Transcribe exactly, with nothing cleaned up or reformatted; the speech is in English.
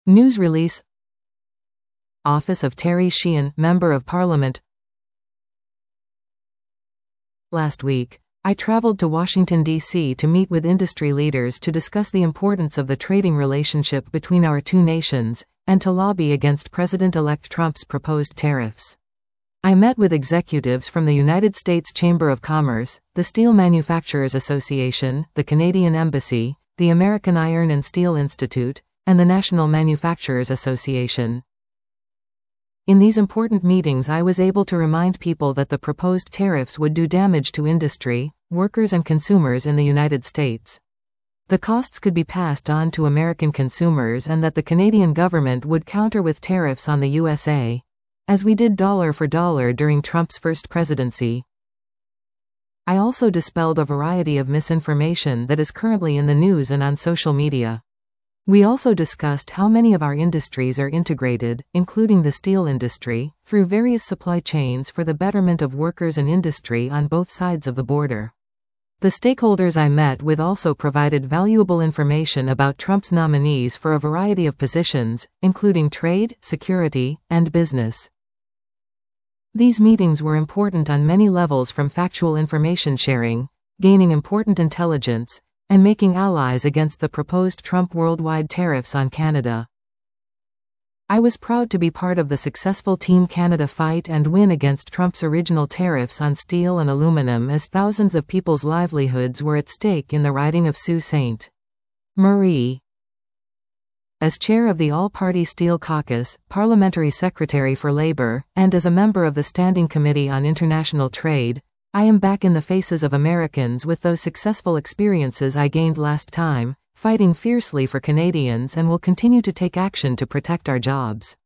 News release. Office of Terry Sheehan, Member of Parliament. Last week, I traveled to Washington, D C to meet with industry leaders to discuss the importance of the trading relationship between our two nations, and to lobby against President-elect Trump's proposed tariffs. I met with executives from the United States Chamber of Commerce, the Steel Manufacturers Association, the Canadian Embassy, the American Iron and Steel Institute, and the National Manufacturers Association. In these important meetings, I was able to remind people that the proposed tariffs would do damage to industry, workers and consumers in the United States. The costs could be passed on to American consumers and that the Canadian government would counter with tariffs on the U S A, as we did dollar for dollar during Trump's first presidency. I also dispelled a variety of misinformation that is currently in the news and on social media. We also discussed how many of our industries are integrated, including the steel industry, through various supply chains for the betterment of workers and industry on both sides of the border. The stakeholders I met with also provided valuable information about Trump's nominees for a variety of positions, including trade, security, and business. These meetings were important on many levels, from factual information sharing, gaining important intelligence, and making allies against the proposed Trump worldwide tariffs on Canada. I was proud to be part of the successful Team Canada fight and win against Trump's original tariffs on steel and aluminum, as thousands of people's livelihoods were at stake in the riding of Sault Ste. Marie. As chair of the All-Party Steel Caucus, Parliamentary Secretary for Labour, and as a member of the Standing Committee on International Trade, I am back in the faces of Americans with those successful experiences I gained last time, fighting fiercely for Canadians, and will continue to take action to protect our jobs.